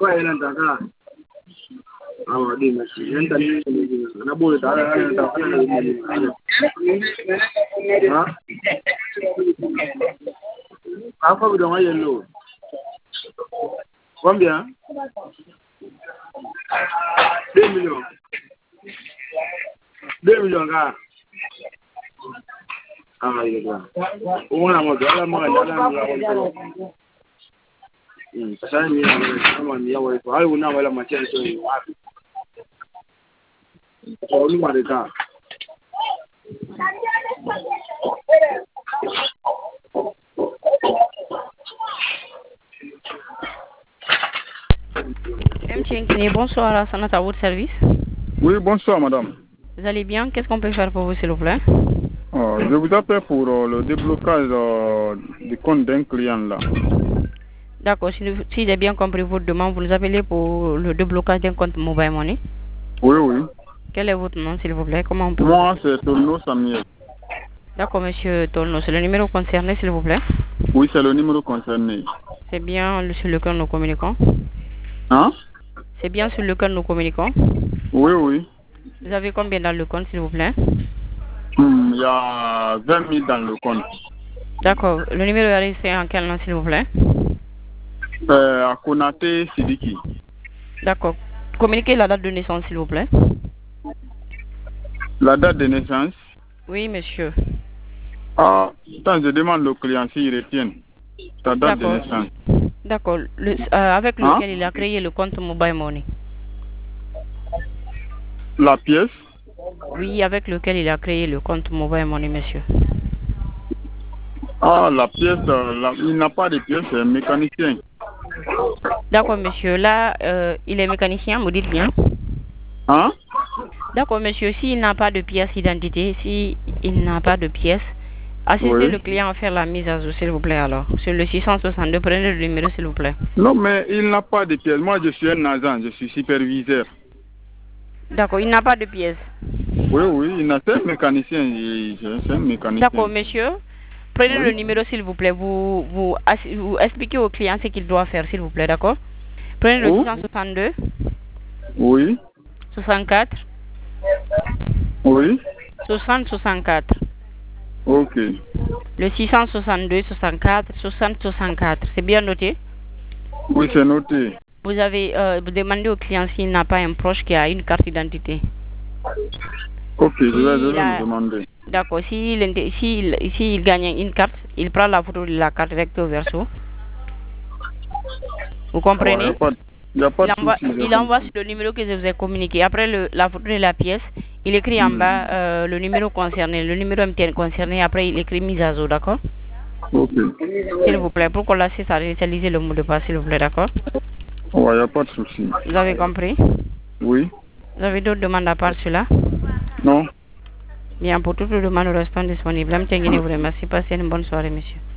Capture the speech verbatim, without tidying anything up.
Quoi, il y a un ah ouais, dis merci. Il y a un tas on a beau être ah ah faut vous donner l'eau. Combien? Deux millions. Deux millions gars. Ah il est là. On a mon gars là, moi là. Hmm, ça ni kama ni yawa kwa hiyo una wala machezo ni wapi? Kwa nini mareka? M. Tchinkini, bonsoir à Sanat à votre service. Oui, bonsoir madame. Vous allez bien? Qu'est-ce qu'on peut faire pour vous s'il vous plaît? Oh, je vous appelle pour euh, le déblocage euh, du compte d'un client là. D'accord, si, si j'ai bien compris votre demande, vous nous appelez pour le déblocage d'un compte Mobile Money. Oui, oui. Quel est votre nom s'il vous plaît? Comment on peut... Moi, c'est Tolno Samuel. D'accord, monsieur Tolno, c'est le numéro concerné s'il vous plaît? Oui, c'est le numéro concerné. C'est bien sur lequel nous communiquons? Hein? C'est bien sur lequel nous communiquons? Oui, oui. Vous avez combien dans le compte s'il vous plaît? Il y a vingt mille dans le compte. D'accord, le numéro est resté en quel nom s'il vous plaît? Euh, à Konaté Sidiki. D'accord. Communiquez la date de naissance, s'il vous plaît. La date de naissance? Oui, monsieur. Ah, quand je demande au client s'il retient ta date de naissance. D'accord. Euh, avec lequel hein? il a créé le compte Mobile Money. La pièce? Oui, avec lequel il a créé le compte Mobile Money, monsieur. Ah, la pièce, euh, la, il n'a pas de pièce, c'est mécanicien. D'accord, monsieur. Là, euh, il est mécanicien, vous dites bien. Hein? D'accord, monsieur. S'il n'a pas de pièce d'identité, s'il n'a pas de pièce, assistez oui. le client à faire la mise à jour, s'il vous plaît, alors. Sur le six cent soixante-deux, prenez le numéro, s'il vous plaît. Non, mais il n'a pas de pièce. Moi, je suis un agent, je suis superviseur. D'accord, il n'a pas de pièce. Oui, oui, il n'a pas de mécanicien. C'est un mécanicien. D'accord, monsieur. Prenez oui. le numéro, s'il vous plaît. Vous, vous, vous expliquez au client ce qu'il doit faire, s'il vous plaît, d'accord? Prenez le six cent soixante-deux. Oui. soixante-quatre. Oui. soixante soixante-quatre. Ok. Le six cent soixante-deux, soixante-quatre, soixante, soixante-quatre. C'est bien noté? Oui, c'est noté. Vous avez euh, vous demandé au client s'il n'a pas un proche qui a une carte d'identité. Ok, je vais, je vais a... me demander. D'accord. S'il si si si gagne une carte, il prend la photo de la carte recto verso. Vous comprenez? Oh, y a pas, y a pas il envoie, souci, il envoie sur le numéro que je vous ai communiqué. Après le, la photo de la pièce, il écrit hmm. en bas euh, le numéro concerné, le numéro M T N concerné. Après, il écrit mise à jour, d'accord? Ok. S'il vous plaît, pour qu'on l'assiste à réaliser le mot de passe, s'il vous plaît, d'accord? Il ouais, n'y a pas de souci. Vous avez compris? Oui. Vous avez d'autres demandes à part cela? Non. Bien, pour toutes les demandes, nous restons disponibles. M. Tengini vous remercie. Passez une bonne soirée, monsieur.